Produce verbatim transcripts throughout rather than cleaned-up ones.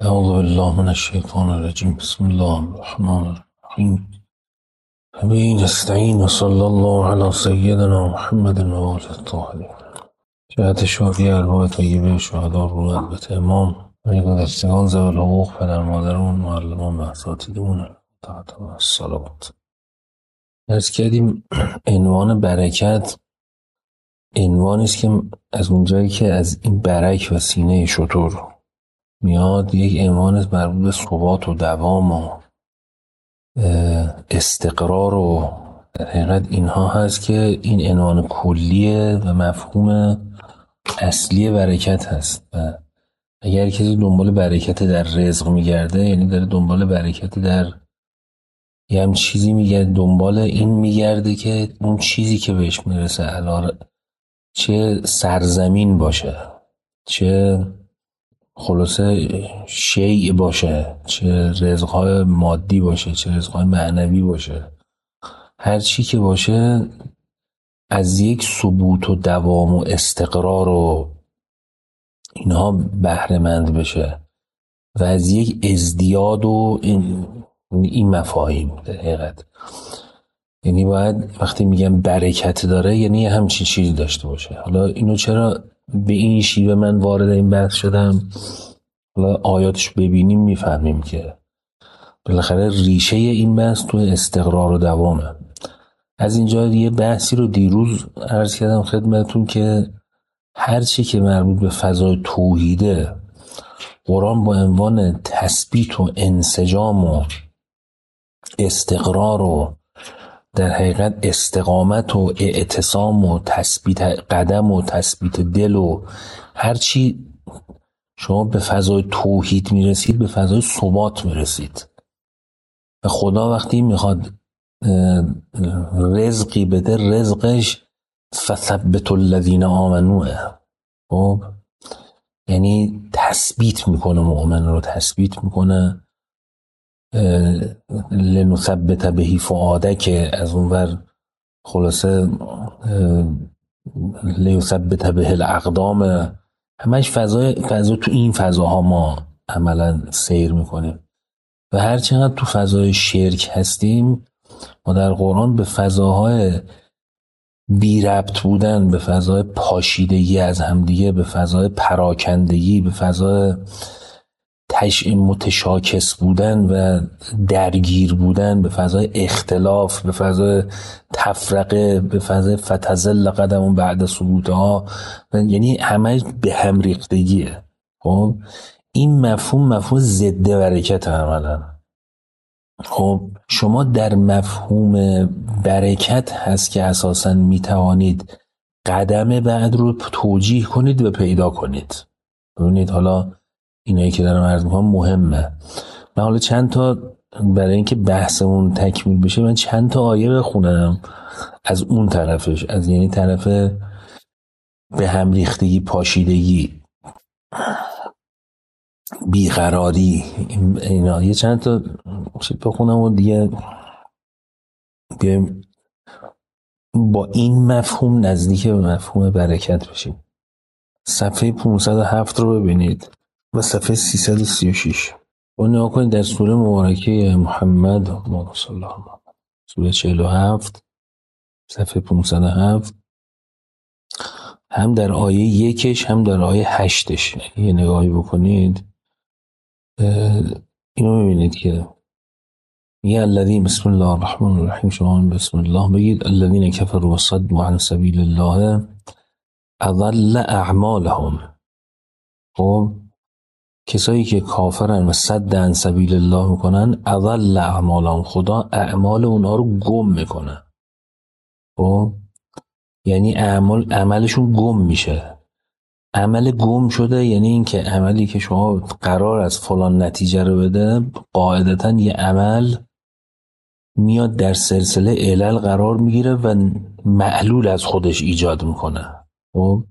اعوذ بالله من الشیطان الرجیم. بسم الله الرحمن الرحیم. و نستعین و صلی الله علی سیدنا محمد و آله الطاهرین. جهت شادی ارواح طیبه شهدا رو البته امام و گذشتگان ذوی الحقوق، پدر مادرمون، معلمان و اساتیدمون تحت الصلوات. عرض کردیم عنوان برکت عنوانی است که از اونجایی که از این برک و سینه شتر میاد، یک عنوان مربوط به ثبات و دوام و استقرار و در حقیقت اینها هست که این عنوان کلیه و مفهوم اصلی برکت هست. و اگر کسی دنبال برکت در رزق میگرده، یعنی داره دنبال برکت در یه هم چیزی میگرده، دنبال این میگرده که اون چیزی که بهش میرسه علار چه سرزمین باشه، چه خلاصه شیء باشه، چه رزقهای مادی باشه، چه رزقهای معنوی باشه، هر چی که باشه از یک ثبوت و دوام و استقرار و اینها بهره مند بشه و از یک ازدیاد و این, این مفاهیم در حقیقت. یعنی باید وقتی میگم برکت داره یعنی همچین چیزی داشته باشه. حالا اینو چرا به این شیوه من وارد این بحث شدم؟ حالا آیاتش ببینیم میفهمیم که بالاخره ریشه این بحث تو استقرار و دوامه. از اینجا یه بحثی رو دیروز عرض کردم خدمتون که هر چی که مربوط به فضای توحیده، قرآن با عنوان تثبیت و انسجام و استقرار و در حقیقت استقامت و اعتصام و تثبیت قدم و تثبیت دل و هر چی شما به فضای توحید میرسید به فضای ثبات میرسید. و خدا وقتی میخواد رزقی بده، رزقش فثبت الذین آمنوه، خب یعنی تثبیت میکنه، مؤمن رو تثبیت میکنه. لنثبت بهی فؤاده که از اونور خلاصه لیثبت به الاقدام، همش فضای فضا تو این فضاها ما عملا سیر میکنیم. و هر چقدر تو فضای شرک هستیم ما در قرآن به فضاهای بی ربط بودن، به فضای پاشیدگی از همدیگه، به فضای پراکندگی، به فضای تش متشاکس بودن و درگیر بودن، به فضای اختلاف، به فضای تفرقه، به فضای فتزل قدم بعد ثبوتها، یعنی همه به هم ریختگیه. خب این مفهوم مفهوم ضد برکت عملا. خب شما در مفهوم برکت هست که اساساً میتوانید قدم بعد رو توجیه کنید و پیدا کنید. ببینید حالا اینایی که دارم عرض میکنم مهمه. من حالا چند تا برای اینکه بحثمون تکمیل بشه من چند تا آیه بخونم از اون طرفش، از یعنی طرف به هم ریختگی، پاشیدگی، بیقراری، اینا یه چند تا چیز بخونم و دیگه بیایم با این مفهوم نزدیک به مفهوم برکت بشیم. صفحه پانصد و هفت رو ببینید و صفحه سیصد و سی و شش و نگاه کنید در سوره مبارکه محمد صلی الله علیه و آله، سوره چهل و هفت صفحه پانصد و هفت، هم در آیه یکش هم در آیه هشتش یه نگاهی بکنید. اینو ببینید که یا الذین، بسم الله الرحمن الرحیم، شما بسم الله بگید الذین کفروا وصدوا عن سبیل الله اضل اعمالهم. خب کسایی که کافرن و صد عن سبیل الله میکنن، اضل اعمالهم، خدا اعمال اونها رو گم میکنه. خب یعنی اعمال عملشون گم میشه. عمل گم شده یعنی این که عملی که شما قرار از فلان نتیجه رو بده، قاعدتاً یه عمل میاد در سلسله علل قرار میگیره و معلول از خودش ایجاد میکنه. خب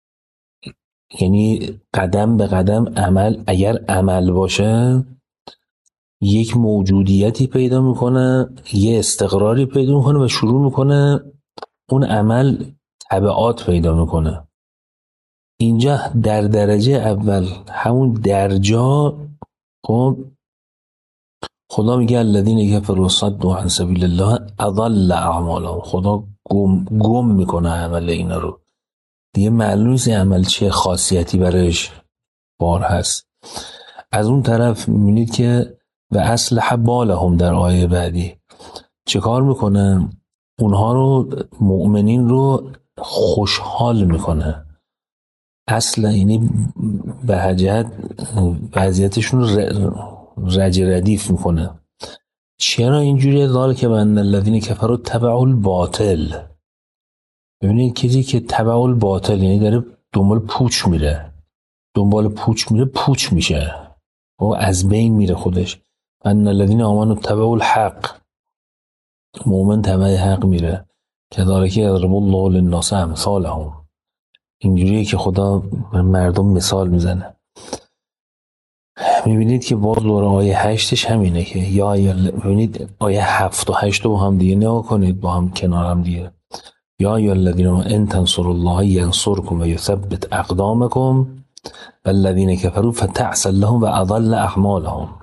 یعنی قدم به قدم عمل، اگر عمل باشه یک موجودیتی پیدا میکنه، یه استقراری پیدا میکنه و شروع میکنه اون عمل تبعات پیدا میکنه. اینجا در درجه اول همون درجا خب خدا میگه الذین کفروا وصدوا عن سبیل الله اضل اعمالهم. خدا گم, گم میکنه عمل اینا رو، دیگه معلوم نیست عمل چه خاصیتی برش بار هست. از اون طرف میبینید که و اصلح بالهم در آیه بعدی چه کار میکنه؟ اونها رو، مؤمنین رو خوشحال میکنه. اصلا یعنی به جهت وضعیتشون رو رج ردیف میکنه. چرا اینجوریه؟ ذالک که بأن الذین کفروا تبعوا الباطل. ببینید کسی که تبع الباطل یعنی داره دنبال پوچ میره، دنبال پوچ میره پوچ میشه و از بین میره خودش. ان الذین آمنوا تبعوا الحق، مؤمن تبع حق میره. کذالک یضرب الله للناس امثالهم. اینجوریه که خدا مردم مثال میزنه. میبینید که باز دوره آیه هشتش همینه که یا ببینید آیه هفت و هشت رو با هم دیگه نگاه کنید، با هم کنار هم دیگه. یا ایها الذین آمنوا ان تنصروا الله ینصرکم و یثبت اقدامکم والذین کفروا فتعسا لهم و اضل اعمالهم.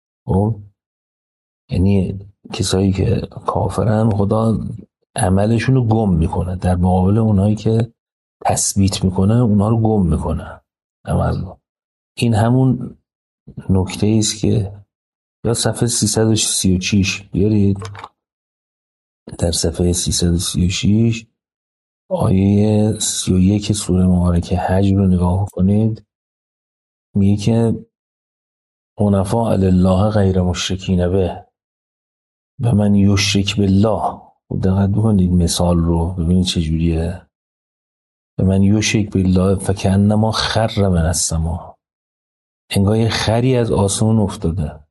یعنی کسایی که کافرن خدا عملشون رو گم میکنه در مقابل اونایی که تثبیت میکنه، اونها رو گم میکنه عمل. این همون نکته است که یا صفحه سیصد و سی و شش بیارید، در صفحه سیصد و سی و شش آیه سی و یک سوره مبارکه حج رو نگاه کنید. میگه که حنفاء لله غیر مشرکین به و من یشرک بالله. دقت بکنید مثال رو ببینید چجوریه. و من یشرک بالله فکأنما خر من السما، انگار یه خری از آسمون افتاده.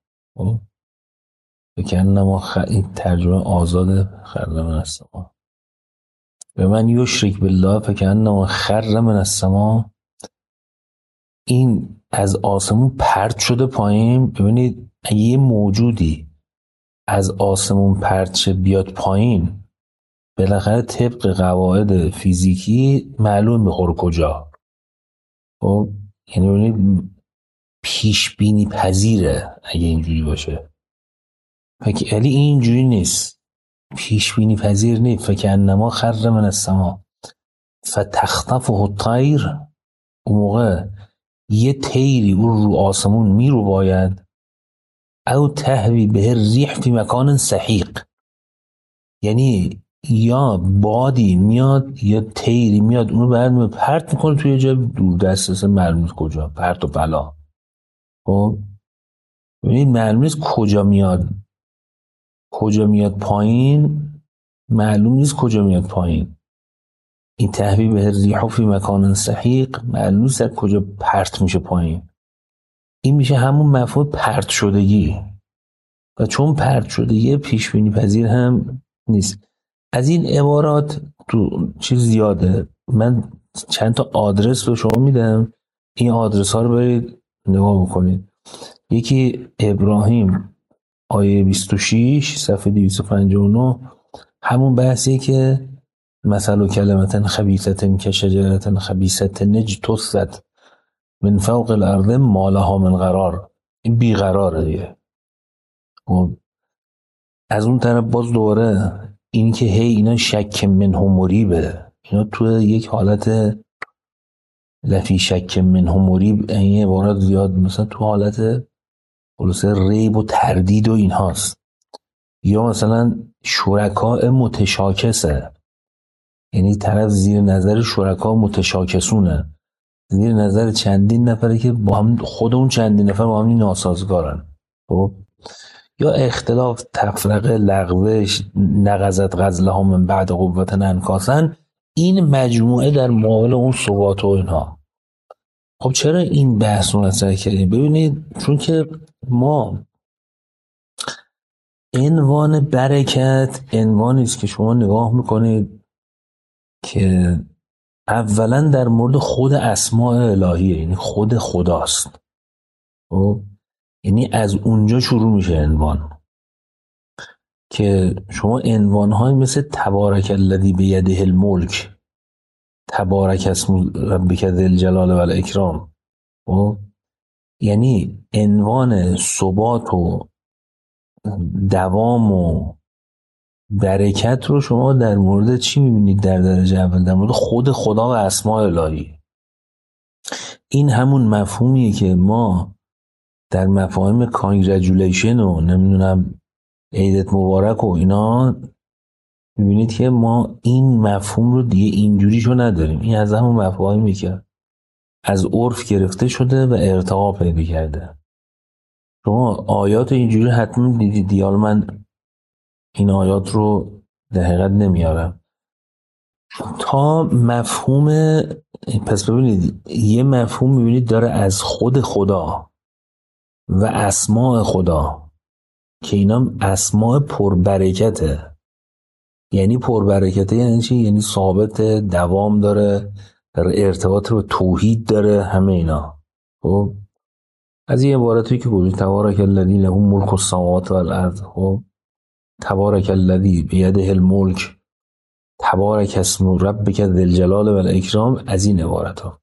فکأنما خر، این ترجمه آزاد خر من السما. و من یشرک بالله فکأنما خر من السما، این از آسمون پرت شده پایین. ببینید اگه یه موجودی از آسمون پرت شه بیاد پایین، بالاخره طبق قواعد فیزیکی معلوم میخوره کجا. خب یعنی ببینید پیش بینی پذیره اگه اینجوری باشه. فکر علی اینجوری نیست، پیش بینی پذیر نیست. فکأنما خر من السما فتخطفه الطیر، اون موقع یه طیری اون رو آسمون میرو باید، او تهوی به ریح فی مکان سحیق، یعنی یا بادی میاد یا طیری میاد اونو برد پرت میکنه توی جای دور دسترس، معلوم نیست کجا، پرت و پلا. خب ببینید معلوم نیست کجا میاد، کجا میاد پایین، معلوم نیست کجا میاد پایین. این تهوی به ریح فی مکان سحیق، معلوم نیست کجا پرت میشه پایین. این میشه همون مفهوم پرت شدگی، و چون پرت شدگی پیش بینی پذیر هم نیست. از این عبارات تو چیز زیاده. من چند تا آدرس رو شما میدم، این آدرس ها رو برید نگاه بکنید. یکی ابراهیم آیه بیست و شش صفحه دویست و پنجاه و نه، همون بحثیه که مثل کلمتن خبیثتن که شجرتن خبیثتن اجتثت من فوق الارض ما لها من قرار. این بیقراره دیگه. از اون طرف باز دوباره این که هی اینا شک منه مریبه، اینا تو یک حالت لفی شک منه مریب، این عبارات زیاد مثلا تو حالت خلاصه ریب و تردید و این هاست. یا مثلا شرکاء متشاکسه، یعنی طرف زیر نظر شرکا متشاکسونه، زیر نظر چندین نفره که با هم، خود اون چندین نفر با هم ناسازگارن. خب یا اختلاف، تفرقه، لغوش، نقضت غزلها من بعد قوت انکاسن، این مجموعه در مقابل اون ثبات و اینها. خب چرا این بحث رو مطرح کردیم؟ ببینید چون که ما عنوان برکت عنوانی است که شما نگاه میکنید که اولا در مورد خود اسماء الهیه، یعنی خود خداست. خب یعنی از اونجا شروع میشه عنوان، که شما عنوان‌های مثل تبارک الذی بیده الملک، تبارک اسم ربک ذی الجلال و الاکرام، یعنی عنوان ثبات و دوام و برکت رو شما در مورد چی میبینید در درجه اول؟ در مورد خود خدا و اسماء الهی. این همون مفهومیه که ما در مفاهیم کانگرجولیشن و نمیدونم عیدت مبارک و اینا میبینید که ما این مفهوم رو دیگه اینجوریشو نداریم. این از همون مفاهیمی که از عرف گرفته شده و ارتقا پیدا کرده. شما آیات اینجوری حتما دیدید. دیال من این آیات رو در حقیقت نمیارم تا مفهوم. پس ببینید یه مفهوم میبینید داره از خود خدا و اسماء خدا که اینا اسماء پربرکته. یعنی پربرکته یعنی چی؟ یعنی ثابت، دوام داره، در ارتباط رو توحید داره، همه اینا. خب از این عبارتی که گفتیم تبارک الذی له ملک السماوات والارض، خب تبارک الذی بیده الملک تبارک اسم ربک ذی الجلال والاکرام، از این عبارت ها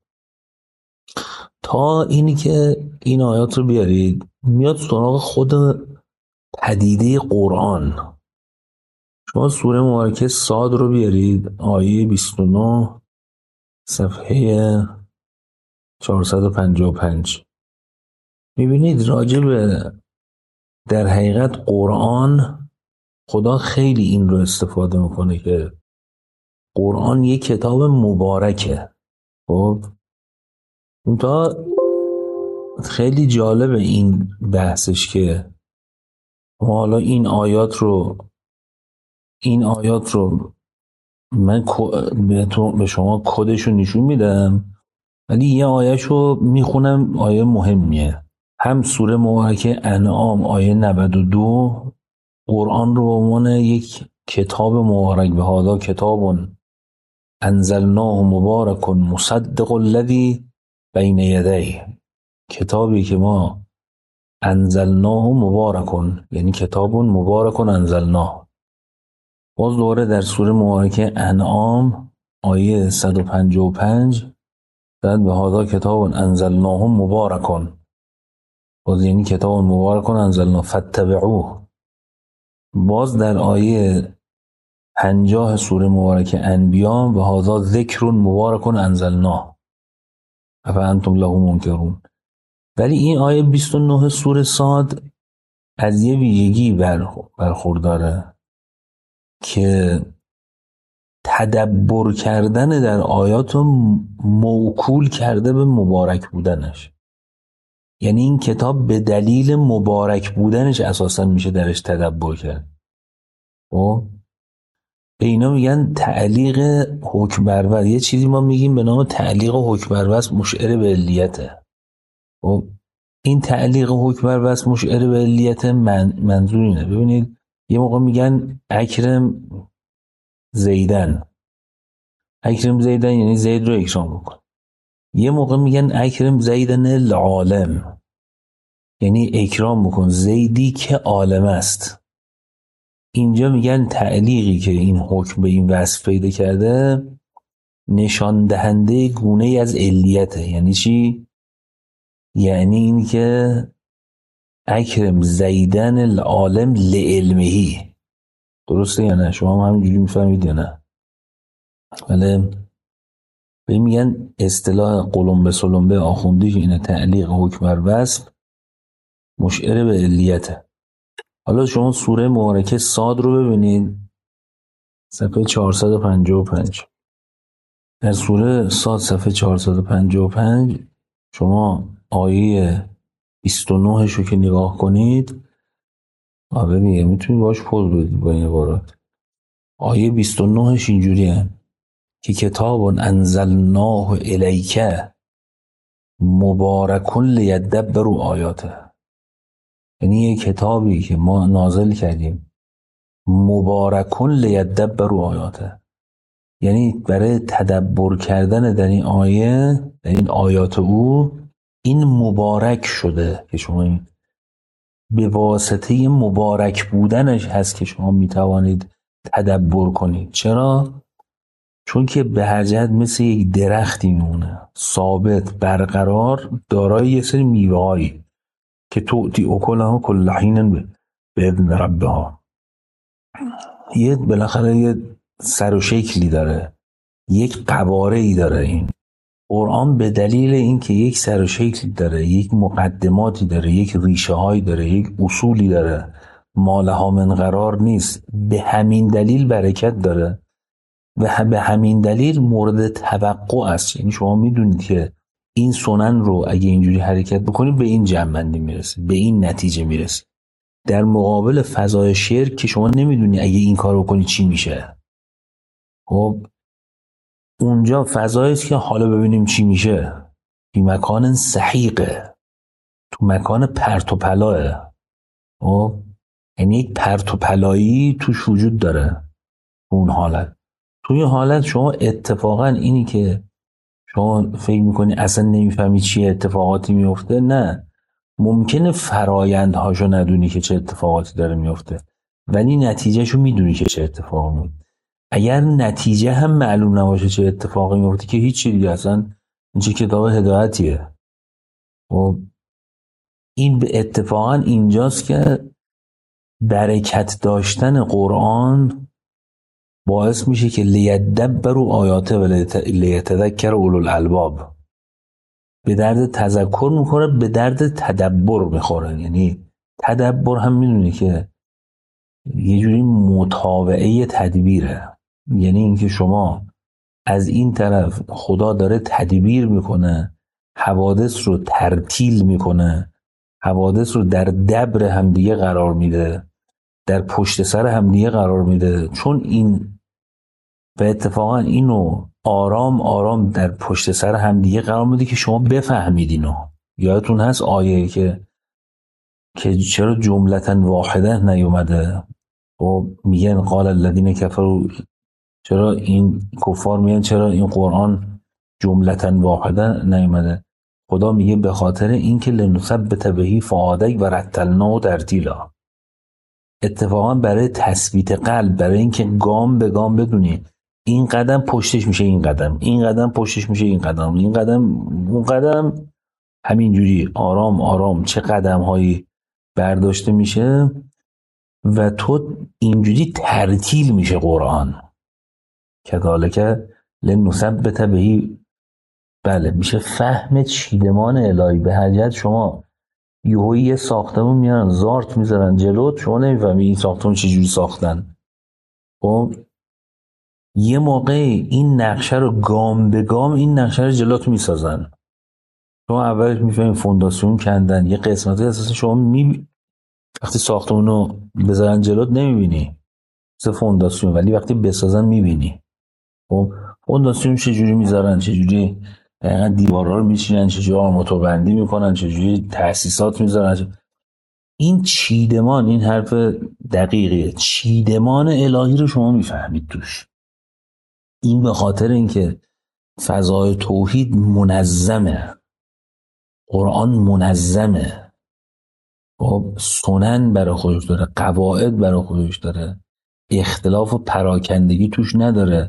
تا اینی که این آیات رو بیارید میاد سراغ خود پدیده قرآن. شما سوره مبارکه صاد رو بیارید، آیه بیست و نه صفحه چهارصد و پنجاه و پنج، میبینید راجع به در حقیقت قرآن خدا خیلی این رو استفاده میکنه که قرآن یک کتاب مبارکه. خب اونتا خیلی جالبه این بحثش که ما حالا این آیات رو این آیات رو من به شما کدش رو نشون میدم، ولی یه آیه رو میخونم، آیه مهمیه. هم سوره مبارکه انعام آیه نود و دو قرآن رو به عنوان یک کتاب مبارک، به هذا کتاب انزلناه مبارک مصدق الذی بین یدیه، کتابی که ما انزلناه مبارک، یعنی کتاب مبارک انزلناه. باز دوره در سوره مبارکه انعام آیه صد و پنجاه و پنج بعد به هذا کتاب انزلناه مبارک، باز یعنی کتاب مبارک انزلناه فاتبعوه. باز در آیه پنجاه سوره مبارکه انبیاء و هذا ذکر مبارک انزلناه افانتم له منکرون. ولی این آیه بیست و نه سوره صاد از یه ویژگی برخورداره که تدبر کردن در آیات رو موکول کرده به مبارک بودنش. یعنی این کتاب به دلیل مبارک بودنش اساسا میشه درش تدبر کرد. خب به اینا میگن تعلیق حکم بروز. یه چیزی ما میگیم به نام تعلیق حکم بروز مشعر به علیته. خب این تعلیق حکم بروز مشعر به علیت من منظور اینه. ببینید یه موقع میگن اکرم زیدن، اکرم زیدن یعنی زید رو اکرام بکن. یه موقع میگن اکرم زیدن العالم، یعنی اکرام بکن زیدی که عالم است. اینجا میگن تعلیقی که این حکم به این وصف پیدا کرده نشان دهنده گونه ای از علیته. یعنی چی؟ یعنی این که اکرم زیدن العالم لعلمهی. درسته یا نه؟ شما هم همینجوری میفهمید یا نه؟ ولی به میگن اصطلاح قلمبه سلمبه آخوندی که اینه تعلیق حکم بر وصف مشعر به علیته. حالا شما سوره مبارکه صاد رو ببینید، صفحه چهارصد و پنجاه و پنج. در سوره صاد صفحه چهارصد و پنجاه و پنج شما آیه بیست و نه شو که نگاه کنید، آره دیگه میتونید باش پوز بدید با این عبارات. آیه بیست و نه اینجوریه که کتاب انزلناه الیک مبارک لیدبروا آیاته. یعنی یه کتابی که ما نازل کردیم مبارک لیدبروا آیاته، یعنی برای تدبر کردن در این آیه، در این آیات او، این مبارک شده که شما این به واسطه مبارک بودنش هست که شما میتوانید تدبر کنید. چرا؟ چون که به هر جهت مثل یک درختی میمونه، ثابت برقرار، دارای یه سری میوه‌هایی که تؤتی اکلها کل حین باذن ربها. یه بالاخره یه سر و شکلی داره، یک قواره ای داره. این قرآن به دلیل اینکه یک سر و شکلی داره، یک مقدماتی داره، یک ریشه هایی داره، یک اصولی داره، مالها من قرار نیست، به همین دلیل برکت داره و به همین دلیل مورد توقع است. یعنی شما میدونید که این سنن رو اگه اینجوری حرکت بکنید به این جنبندی میرسه، به این نتیجه میرسه. در مقابل فضای شرک که شما نمیدونی اگه این کار رو کنی چی میشه. خب اونجا فضایی است که حالا ببینیم چی میشه. این مکان سحیقه، تو مکان پرت و پلاه. خب یعنی یک پرت و پلایی توش وجود داره. اون حالت، توی حالت شما اتفاقا اینی که شما فکر میکنی اصلا نمیفهمی چی اتفاقاتی میفته، نه، ممکنه فرایندهاشو ندونی که چه اتفاقاتی داره میفته، ولی نتیجهشو میدونی که چه اتفاقی میفته. اگر نتیجه هم معلوم نباشه چه اتفاقی میفته که هیچی دیگه، اصلا این چه کتاب هدایتیه. و این به اتفاقا اینجاست که برکت داشتن قرآن باعث میشه که لیدبروا آیاته و لیتذکر اولو الالباب. به درد تذکر میخوره، به درد تدبر میخوره. یعنی تدبر هم میدونی که یه جوری متابعه تدبیره. یعنی اینکه شما از این طرف خدا داره تدبیر میکنه، حوادث رو ترتیل میکنه، حوادث رو در دبر همدیگه قرار میده، در پشت سر همدیگه قرار میده. چون این و اتفاقا اینو آرام آرام در پشت سر همدیگه قرار میده که شما بفهمید اینو. یادتون هست آیه که که چرا جملتاً واحده نیومده؟ و میگن قال الذین کفروا، چرا این کفار میگن چرا این قرآن جملتاً واحده نیومده؟ خدا میگه به خاطر اینکه لنثبت بهی فؤادک و رتلناه ترتیلا. اتفاقا برای تثبیت قلب، برای اینکه گام به گام بدونی این قدم پشتش میشه این قدم، این قدم پشتش میشه این قدم، این قدم اون قدم، همینجوری آرام آرام چه قدم هایی برداشته میشه و تو اینجوری ترتیل میشه قرآن. کذالک لنثبت بهی، بله، میشه فهم چیدمان الهی. به هر جهت شما یهویی یه ساختمون میارن زارت میذارن جلوت، شما نمیفهمی این ساختمون چجوری ساختن. خب یه موقع این نقشه رو گام به گام این نقشه رو جلوت میسازن. شما اولش میفهمی فونداسیون کندن، یه قسمتی اساسا شما می وقتی ساختمون رو بذارن جلوت نمیبینی مثل فونداسیون، ولی وقتی بسازن میبینی. خب فونداسیون چجوری میذارن، چجوری دقیقا دیوارها رو میچینن، چجوری آرماتور بندی میکنن، چجوری تأسیسات میذارن. این چیدمان، این حرف دقیقیه، چیدمان الهی رو شما میفهمید توش. این به خاطر اینکه فضای توحید منظمه، قرآن منظمه، خب سنن برای خودش داره، قواعد برای خودش داره، اختلاف و پراکندگی توش نداره،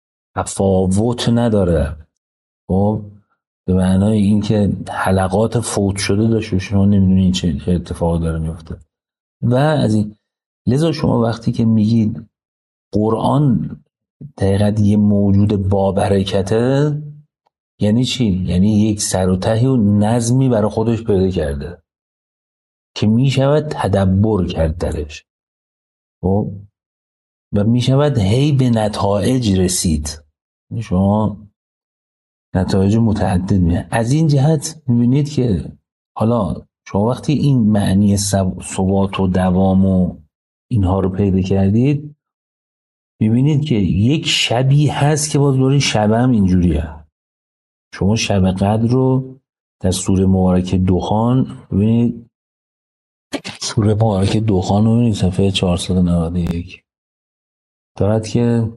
تفاوت نداره. خب به معنای اینکه حلقات فوت شده داشته شما نمیدونید چه اتفاق داره میفته. و از این لذا شما وقتی که میگید قرآن دقیقاً یه موجود با برکته، یعنی چی؟ یعنی یک سر و تهی و نظمی برای خودش پیدا کرده که میشود تدبر کرد درش. خب و میشود هی به نتایج رسید. شما نتایج متعدد میاد. از این جهت میبینید که حالا شما وقتی این معنی ثبات و دوام و اینها رو پیدا کردید، میبینید که یک شبی هست که باز دوری شب هم اینجوریه. شما شب قدر رو در سوره مبارکه دخان ببینید، سوره مبارکه دخان رو ببینید صفحه چهارصد و نود و یک دارد که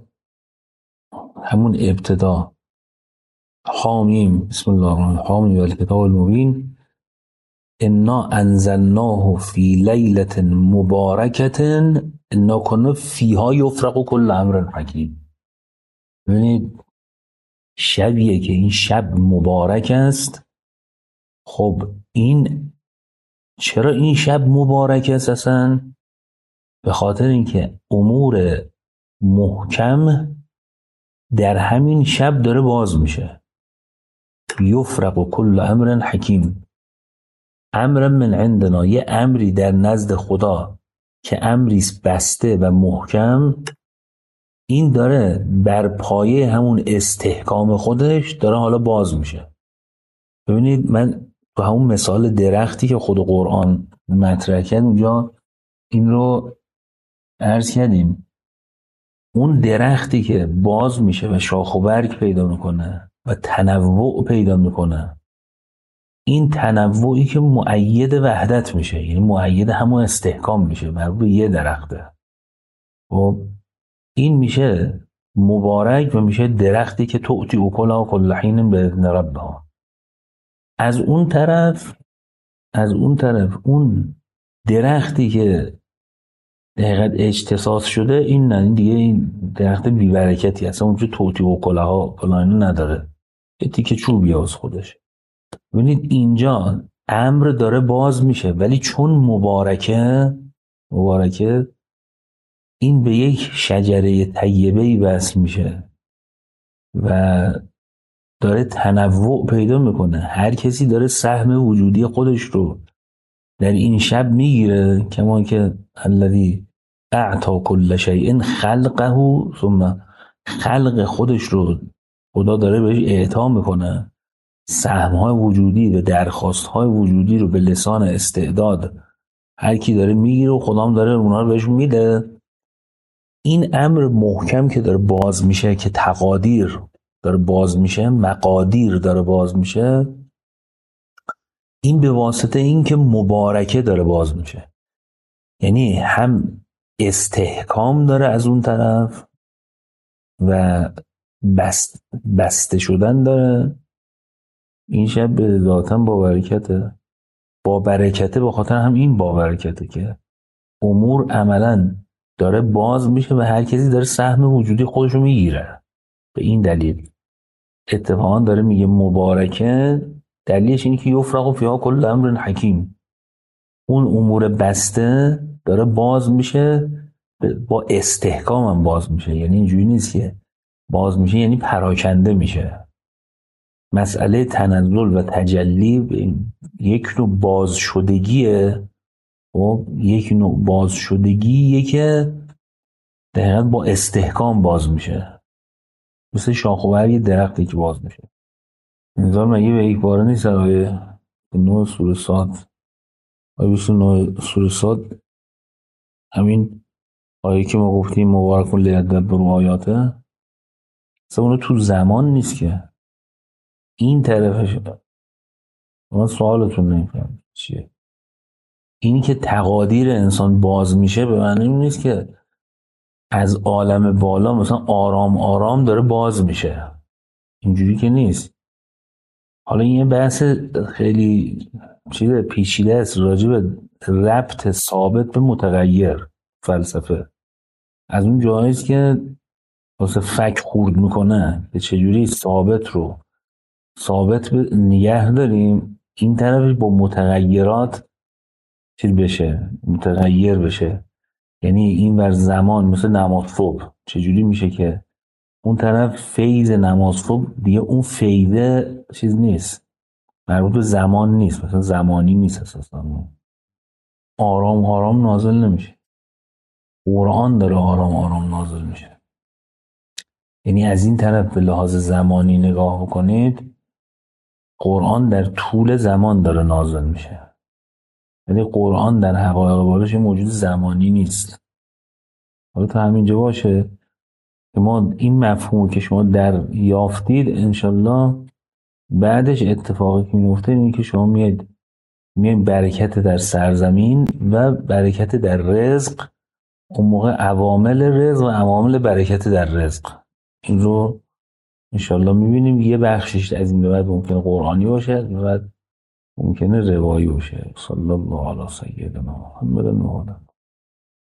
همون ابتدا حامیم بسم الله الرحمن الرحیم حامیم والکتاب المبین انا انزلناه فی لیلة مبارکة انا کنا فیها یفرق کل امر حکیم. ببینید شبیه که این شب مبارک است. خب این چرا این شب مبارک است اصلا؟ به خاطر اینکه امور محکم در همین شب داره باز میشه. یفرق کل امر حکیم، امر من عندنا، یه امری در نزد خدا که امری بسته و محکم، این داره بر پایه همون استحکام خودش داره حالا باز میشه. ببینید من تو همون مثال درختی که خود قرآن مطرح کرد اونجا این رو عرض کردیم. اون درختی که باز میشه و شاخ و برگ پیدا میکنه و تنوع پیدا میکنه، این تنوعی که مؤید وحدت میشه، یعنی مؤید همون استحکام میشه، مربوط به یه درخته. خب این میشه مبارک و میشه درختی که تؤتی اکلها کل حین باذن ربها. از اون طرف از اون طرف اون درختی که دقیقاً اجتثاث شده، این نه، این دیگه این درخت بی‌برکتی اصلا اونجا توتی و کلاها کلاهی نداره، یه تیکه چوبی از خودش. ببینید اینجا امر داره باز میشه، ولی چون مبارکه مبارکه این به یک شجره طیبه‌ای وصل میشه و داره تنوع پیدا میکنه. هر کسی داره سهم وجودی خودش رو در این شب میگیره، کما که الذی اعطا کل شیء خلقه، ثم خلق خودش رو خدا داره بهش اعطا میکنه، سهم‌های وجودی و درخواست‌های وجودی رو به لسان استعداد هر کی داره میگیره و خدا هم داره اونا رو بهش میده. این امر محکم که داره باز میشه، که تقادیر داره باز میشه، مقادیر داره باز میشه، این به واسطه این که مبارکه داره باز میشه، یعنی هم استحکام داره از اون طرف و بست بسته شدن داره. این شب به ذاتاً با برکته، با برکته به خاطر هم این با برکته که امور عملاً داره باز میشه و هر کسی داره سهم وجودی خودش رو میگیره. به این دلیل اتفاقاً داره میگه مبارکه، دلیلش اینه که یفرق فیها کل امر حکیم، اون امور بسته داره باز میشه، با استحکام هم باز میشه. یعنی اینجوری نیست که باز میشه یعنی پراکنده میشه. مسئله تنزل و تجلی یک نوع باز شدگیه، و یک نوع باز شدگیه که دقیقا با استحکام باز میشه، مثل شاخ و برگ درختی که باز میشه. نظر مگه به یک باره نیست آیه نوع سوره صاد، آیه بیست و نه سوره صاد، همین آیه که ما گفتیم مبارکون لیدبروا آیاته، اصلا اونو تو زمان نیست که این طرفش. من سوالتون نمیفهم چیه. اینی که تقادیر انسان باز میشه به معنی این نیست که از عالم بالا مثلا آرام آرام داره باز میشه، اینجوری که نیست. حالا این یه بحث خیلی چیزه پیچیده است راجع به ربط ثابت به متغیر فلسفه. از اون جاییست که واسه فک خورد میکنه که چجوری ثابت رو ثابت نگه داریم، این طرفش با متغیرات چیز بشه، متغیر بشه. یعنی این بر زمان مثل نماز صبح چجوری میشه که اون طرف فیض نماز صبح دیگه اون فیضه چیز نیست، مربوط به زمان نیست، مثلا زمانی نیست، اساسا آرام آرام نازل نمیشه. قرآن داره آرام آرام نازل میشه. یعنی از این طرف به لحاظ زمانی نگاه بکنید، قرآن در طول زمان داره نازل میشه، ولی قرآن در حقایق بالش موجود زمانی نیست. حالا تا همینجا باشه که ما این مفهوم که شما در یافتید، انشالله بعدش اتفاقی که میفته اینه که شما میاد میاد برکت در سرزمین و برکت در رزق، اون موقع عوامل رزق و عوامل برکت در رزق، این رو انشالله میبینیم. یه بخشش از این به بعد ممکنه قرآنی باشه، بعد ممکنه روایی باشه. صلی الله علی سیدنا محمد.